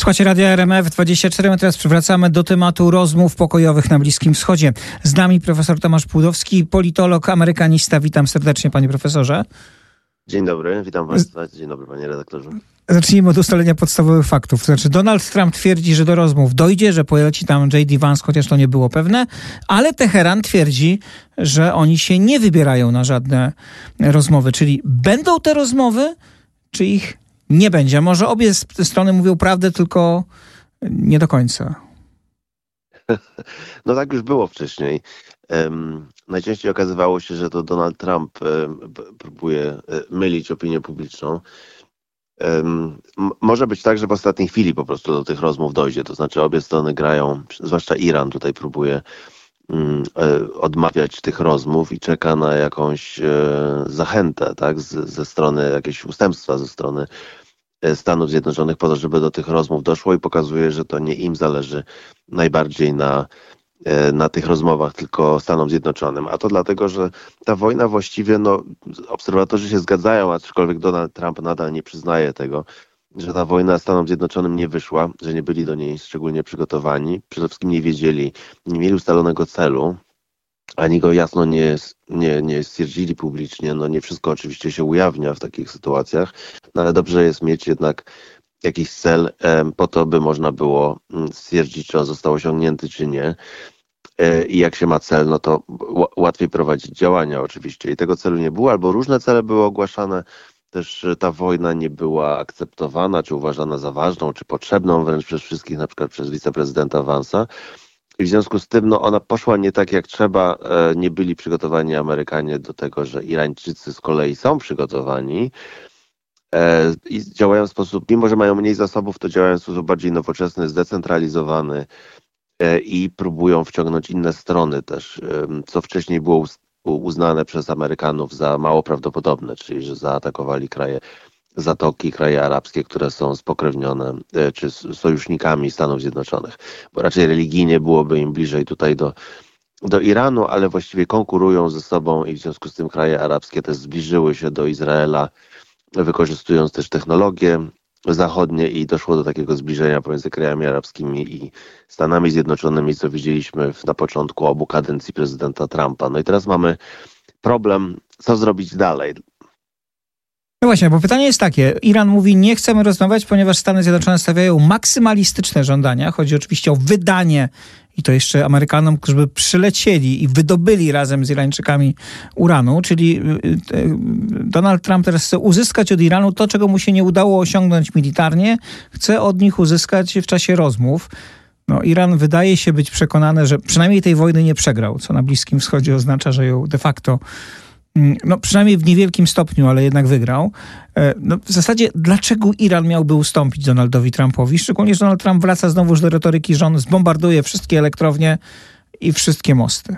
Słuchajcie Radia RMF24, my teraz przywracamy do tematu rozmów pokojowych na Bliskim Wschodzie. Z nami profesor Tomasz Płudowski, politolog, amerykanista. Witam serdecznie, panie profesorze. Dzień dobry, witam państwa. Dzień dobry, panie redaktorze. Zacznijmy od ustalenia podstawowych faktów. To znaczy Donald Trump twierdzi, że do rozmów dojdzie, że poleci tam J.D. Vance, chociaż to nie było pewne, ale Teheran twierdzi, że oni się nie wybierają na żadne rozmowy. Czyli będą te rozmowy, czy ich nie będzie? Może obie strony mówią prawdę, tylko nie do końca. No tak już było wcześniej. Najczęściej okazywało się, że to Donald Trump próbuje mylić opinię publiczną. Może być tak, że w ostatniej chwili po prostu do tych rozmów dojdzie. To znaczy obie strony grają, zwłaszcza Iran tutaj próbuje odmawiać tych rozmów i czeka na jakąś zachętę, tak, ze strony, jakieś ustępstwa ze strony Stanów Zjednoczonych po to, żeby do tych rozmów doszło, i pokazuje, że to nie im zależy najbardziej na tych rozmowach, tylko Stanom Zjednoczonym. A to dlatego, że ta wojna właściwie, obserwatorzy się zgadzają, aczkolwiek Donald Trump nadal nie przyznaje tego, że ta wojna Stanom Zjednoczonym nie wyszła, że nie byli do niej szczególnie przygotowani. Przede wszystkim nie wiedzieli, nie mieli ustalonego celu, ani go jasno nie stwierdzili publicznie. Nie wszystko oczywiście się ujawnia w takich sytuacjach, ale dobrze jest mieć jednak jakiś cel po to, by można było stwierdzić, czy on został osiągnięty, czy nie. I jak się ma cel, to łatwiej prowadzić działania oczywiście. I tego celu nie było, albo różne cele były ogłaszane. Też ta wojna nie była akceptowana, czy uważana za ważną, czy potrzebną wręcz przez wszystkich, na przykład przez wiceprezydenta Vance'a. I w związku z tym ona poszła nie tak jak trzeba. Nie byli przygotowani Amerykanie do tego, że Irańczycy z kolei są przygotowani i działają w sposób, mimo że mają mniej zasobów, to działają w sposób bardziej nowoczesny, zdecentralizowany i próbują wciągnąć inne strony też, co wcześniej było uznane przez Amerykanów za mało prawdopodobne, czyli że zaatakowali kraje Zatoki, kraje arabskie, które są spokrewnione czy sojusznikami Stanów Zjednoczonych, bo raczej religijnie byłoby im bliżej tutaj do Iranu, ale właściwie konkurują ze sobą i w związku z tym kraje arabskie też zbliżyły się do Izraela, wykorzystując też technologie zachodnie, i doszło do takiego zbliżenia pomiędzy krajami arabskimi i Stanami Zjednoczonymi, co widzieliśmy na początku obu kadencji prezydenta Trumpa. No i teraz mamy problem, co zrobić dalej. No właśnie, bo pytanie jest takie. Iran mówi, nie chcemy rozmawiać, ponieważ Stany Zjednoczone stawiają maksymalistyczne żądania. Chodzi oczywiście o wydanie, i to jeszcze Amerykanom, którzy by przylecieli i wydobyli razem z Irańczykami uranu. Czyli Donald Trump teraz chce uzyskać od Iranu to, czego mu się nie udało osiągnąć militarnie. Chce od nich uzyskać w czasie rozmów. Iran wydaje się być przekonany, że przynajmniej tej wojny nie przegrał, co na Bliskim Wschodzie oznacza, że ją de facto przynajmniej w niewielkim stopniu, ale jednak wygrał. W zasadzie dlaczego Iran miałby ustąpić Donaldowi Trumpowi? Szczególnie, że Donald Trump wraca znowuż do retoryki, że on zbombarduje wszystkie elektrownie i wszystkie mosty.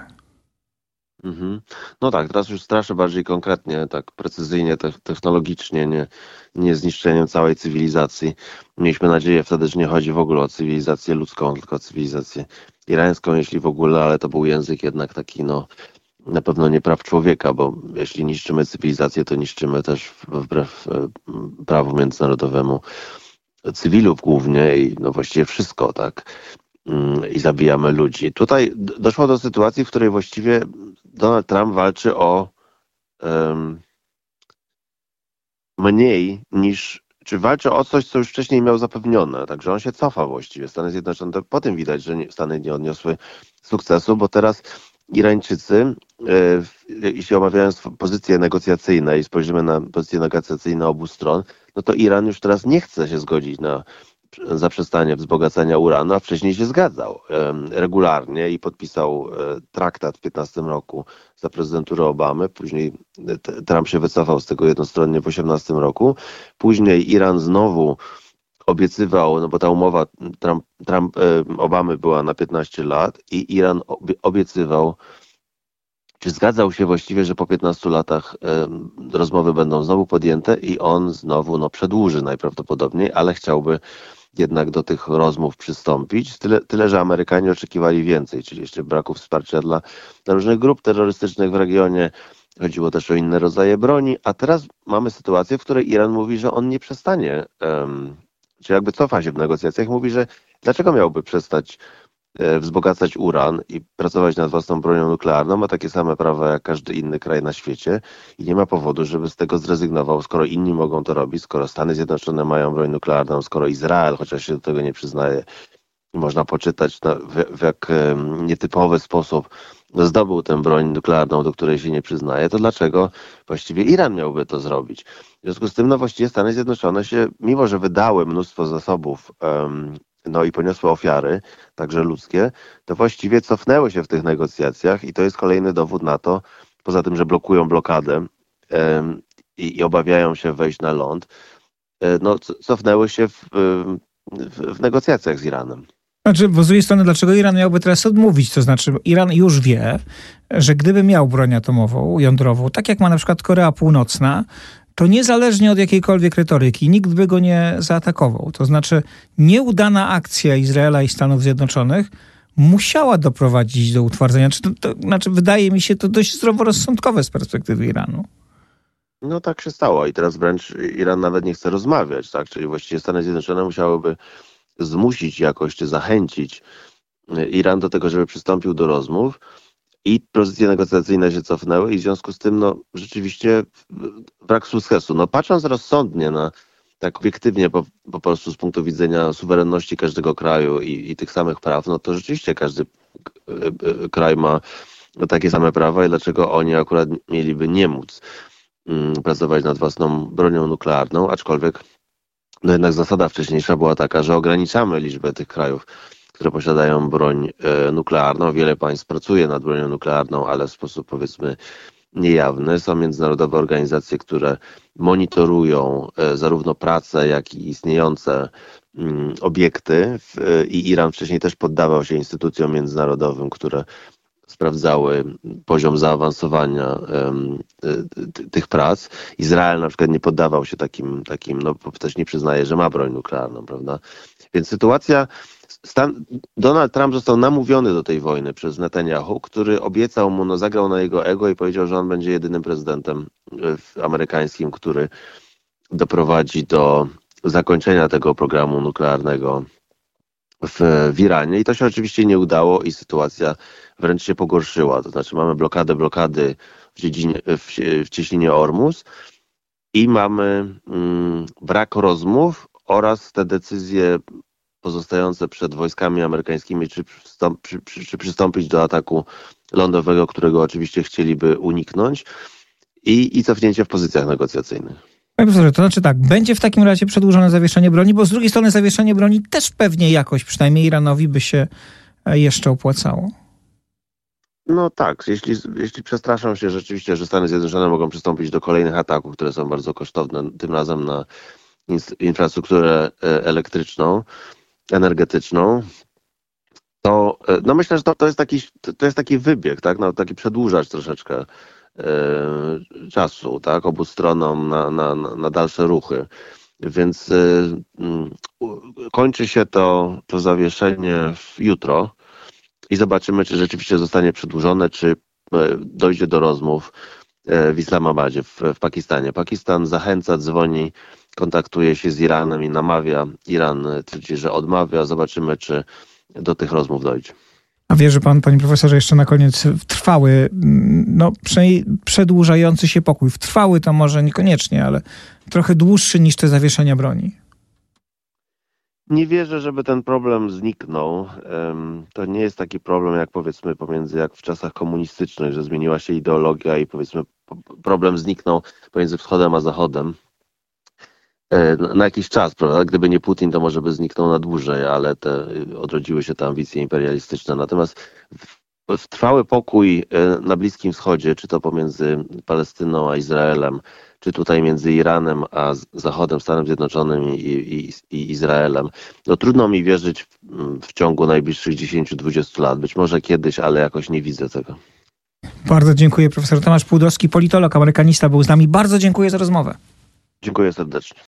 No tak, teraz już straszy bardziej konkretnie, tak precyzyjnie, technologicznie, nie zniszczeniem całej cywilizacji. Mieliśmy nadzieję wtedy, że nie chodzi w ogóle o cywilizację ludzką, tylko o cywilizację irańską, jeśli w ogóle, ale to był język jednak taki, na pewno nie praw człowieka, bo jeśli niszczymy cywilizację, to niszczymy też wbrew prawu międzynarodowemu cywilów głównie i właściwie wszystko, tak? I zabijamy ludzi. Tutaj doszło do sytuacji, w której właściwie Donald Trump walczy o mniej niż, czy walczy o coś, co już wcześniej miał zapewnione. Także on się cofa właściwie. Stany Zjednoczone, to po tym widać, że Stany nie odniosły sukcesu, bo teraz Irańczycy, jeśli omawiając pozycje negocjacyjne i spojrzymy na pozycje negocjacyjne obu stron, to Iran już teraz nie chce się zgodzić na zaprzestanie wzbogacania uranu, a wcześniej się zgadzał regularnie i podpisał traktat w 2015 roku za prezydentury Obamy. Później Trump się wycofał z tego jednostronnie w 2018 roku. Później Iran znowu obiecywał, bo ta umowa Obamy była na 15 lat i Iran obiecywał, czy zgadzał się właściwie, że po 15 latach rozmowy będą znowu podjęte i on znowu przedłuży najprawdopodobniej, ale chciałby jednak do tych rozmów przystąpić. Tyle, że Amerykanie oczekiwali więcej, czyli jeszcze braku wsparcia dla różnych grup terrorystycznych w regionie. Chodziło też o inne rodzaje broni, a teraz mamy sytuację, w której Iran mówi, że on nie przestanie czy jakby cofa się w negocjacjach, mówi, że dlaczego miałby przestać wzbogacać uran i pracować nad własną bronią nuklearną, ma takie same prawa jak każdy inny kraj na świecie i nie ma powodu, żeby z tego zrezygnował, skoro inni mogą to robić, skoro Stany Zjednoczone mają broń nuklearną, skoro Izrael, chociaż się do tego nie przyznaje, można poczytać w jak nietypowy sposób zdobył tę broń nuklearną, do której się nie przyznaje, to dlaczego właściwie Iran miałby to zrobić? W związku z tym właściwie Stany Zjednoczone się, mimo że wydały mnóstwo zasobów i poniosły ofiary, także ludzkie, to właściwie cofnęły się w tych negocjacjach i to jest kolejny dowód na to, poza tym, że blokują blokadę i obawiają się wejść na ląd, cofnęły się w negocjacjach z Iranem. Znaczy, bo z drugiej strony, dlaczego Iran miałby teraz odmówić? To znaczy, Iran już wie, że gdyby miał broń atomową, jądrową, tak jak ma na przykład Korea Północna, to niezależnie od jakiejkolwiek retoryki, nikt by go nie zaatakował. To znaczy, nieudana akcja Izraela i Stanów Zjednoczonych musiała doprowadzić do utwardzenia. Znaczy, wydaje mi się to dość zdroworozsądkowe z perspektywy Iranu. No tak się stało i teraz wręcz Iran nawet nie chce rozmawiać, tak? Czyli właściwie Stany Zjednoczone musiałyby zmusić jakoś, czy zachęcić Iran do tego, żeby przystąpił do rozmów i pozycje negocjacyjne się cofnęły i w związku z tym rzeczywiście brak sukcesu. Patrząc rozsądnie tak obiektywnie po prostu z punktu widzenia suwerenności każdego kraju i tych samych praw, to rzeczywiście każdy kraj ma takie same prawa i dlaczego oni akurat mieliby nie móc pracować nad własną bronią nuklearną, aczkolwiek jednak zasada wcześniejsza była taka, że ograniczamy liczbę tych krajów, które posiadają broń nuklearną. Wiele państw pracuje nad bronią nuklearną, ale w sposób powiedzmy niejawny. Są międzynarodowe organizacje, które monitorują zarówno pracę, jak i istniejące obiekty i Iran wcześniej też poddawał się instytucjom międzynarodowym, które sprawdzały poziom zaawansowania tych prac. Izrael na przykład nie poddawał się takim też nie przyznaje, że ma broń nuklearną, prawda? Więc sytuacja, Donald Trump został namówiony do tej wojny przez Netanyahu, który obiecał mu, zagrał na jego ego i powiedział, że on będzie jedynym prezydentem amerykańskim, który doprowadzi do zakończenia tego programu nuklearnego w Iranie i to się oczywiście nie udało i sytuacja wręcz się pogorszyła. To znaczy mamy blokady w cieśninie Ormus i mamy brak rozmów oraz te decyzje pozostające przed wojskami amerykańskimi, czy przystąpić do ataku lądowego, którego oczywiście chcieliby uniknąć i cofnięcie w pozycjach negocjacyjnych. Panie profesorze, to znaczy tak, będzie w takim razie przedłużone zawieszenie broni, bo z drugiej strony zawieszenie broni też pewnie jakoś, przynajmniej Iranowi, by się jeszcze opłacało. No tak, jeśli przestraszą się rzeczywiście, że Stany Zjednoczone mogą przystąpić do kolejnych ataków, które są bardzo kosztowne, tym razem na infrastrukturę elektryczną, energetyczną, to myślę, że to jest taki wybieg, tak? Taki przedłużacz troszeczkę czasu, tak? Obu stronom na dalsze ruchy. Więc kończy się to zawieszenie jutro i zobaczymy, czy rzeczywiście zostanie przedłużone, czy dojdzie do rozmów w Islamabadzie, w Pakistanie. Pakistan zachęca, dzwoni, kontaktuje się z Iranem i namawia. Iran twierdzi, że odmawia. Zobaczymy, czy do tych rozmów dojdzie. A wierzy pan, panie profesorze, jeszcze na koniec w trwały, przynajmniej przedłużający się pokój. W trwały to może niekoniecznie, ale trochę dłuższy niż te zawieszenia broni. Nie wierzę, żeby ten problem zniknął. To nie jest taki problem jak powiedzmy jak w czasach komunistycznych, że zmieniła się ideologia i powiedzmy problem zniknął pomiędzy wschodem a zachodem. Na jakiś czas, prawda? Gdyby nie Putin, to może by zniknął na dłużej, ale odrodziły się te ambicje imperialistyczne. Natomiast w trwały pokój na Bliskim Wschodzie, czy to pomiędzy Palestyną a Izraelem, czy tutaj między Iranem a Zachodem, Stanem Zjednoczonym i Izraelem, trudno mi wierzyć w ciągu najbliższych 10-20 lat. Być może kiedyś, ale jakoś nie widzę tego. Bardzo dziękuję. Profesor Tomasz Pułdowski, politolog, amerykanista, był z nami. Bardzo dziękuję za rozmowę. Dziękuję serdecznie.